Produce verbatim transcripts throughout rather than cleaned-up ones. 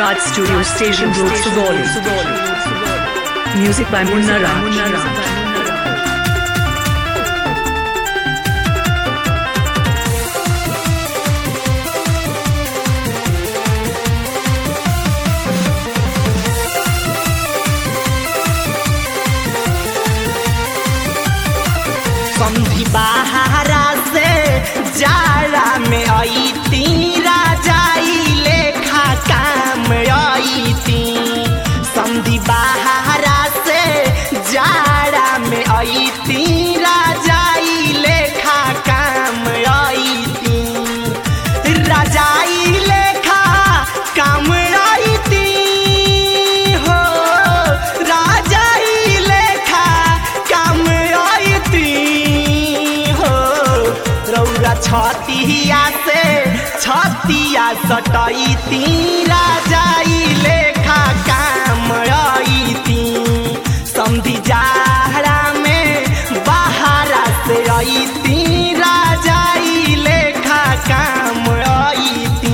Raj Studio Station Road, Sugauli. Music by Munna Raj. समधी बाहरा से जाड़ा में आई ती राजाई लेखा काम आई ती। समधी बाहरा से जाड़ा में आई ती राजाई लेखा काम आई ती। राजाई लेखा काम आई ती हो, राजाई लेखा काम आई ती हो। रौरा छतिया से छतिया सटई ती राजाई लेखा काम आई ती। समधी जाड़ा में बाहरा से आई ती राजाई लेखा काम आई ती।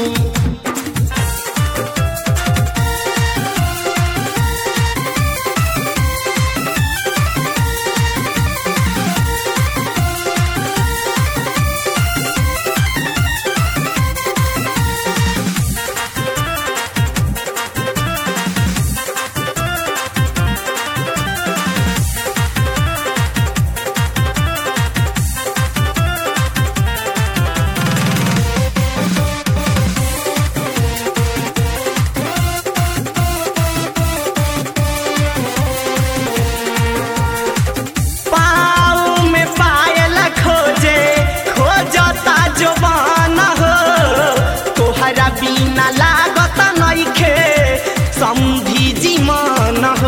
बिना लागत नइखे समधी जीवन हो।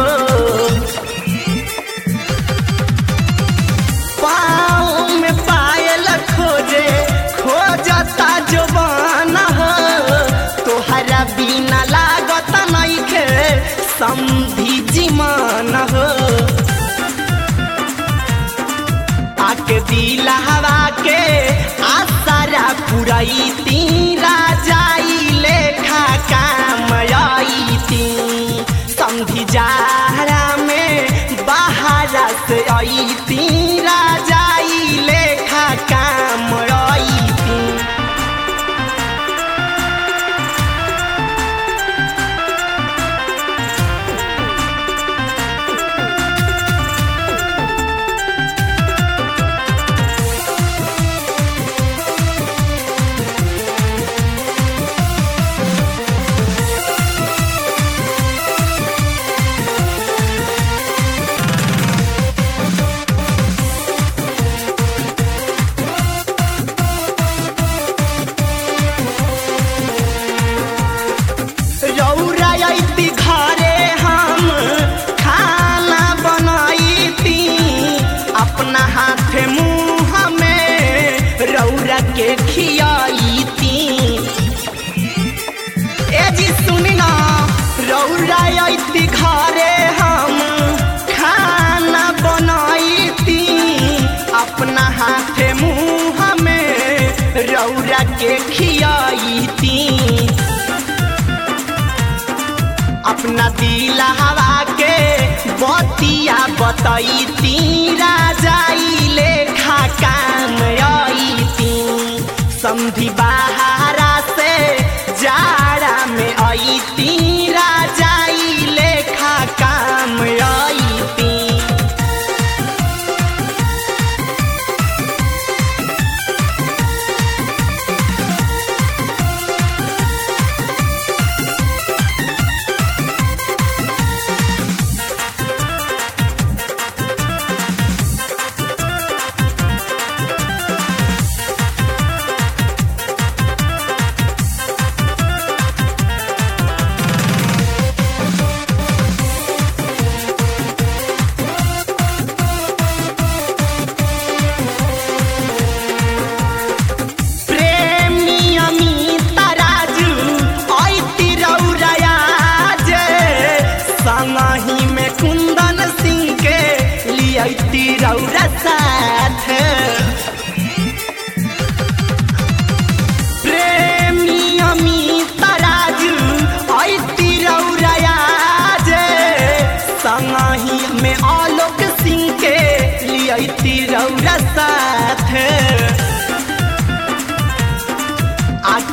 पाँव में पायल खोजे खोजता जुबान हो। तोहरा बिना लागत नइखे समधी जीवन हो। आके दिलहवा के आसरा पुरई ती राजाई लेखा काम आई ती। समधी जाड़ा में बाहरा से आई ती राजाई लेखा काम आई ती। घरे हम खाना बनाईती अपना हाथ मुँह में रौरा के खियाईती। ए जी सुनी ना, रौरा आईती घरे हम खाना बनाईती अपना हाथ मुँह में रौरा के खियाईती। अपना दिलहवा के बतिया बतई ती राजाई लेखा काम आई ती। समधी बाहरा से जाड़ा में आई ती राजाई लेखा काम आई ती। रौरा साथ प्रेमी अमित राजू आई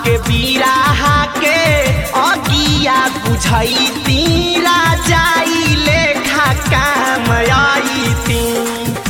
के बीराहा के अगिया बुझैती राजाई लेखा काम आईती।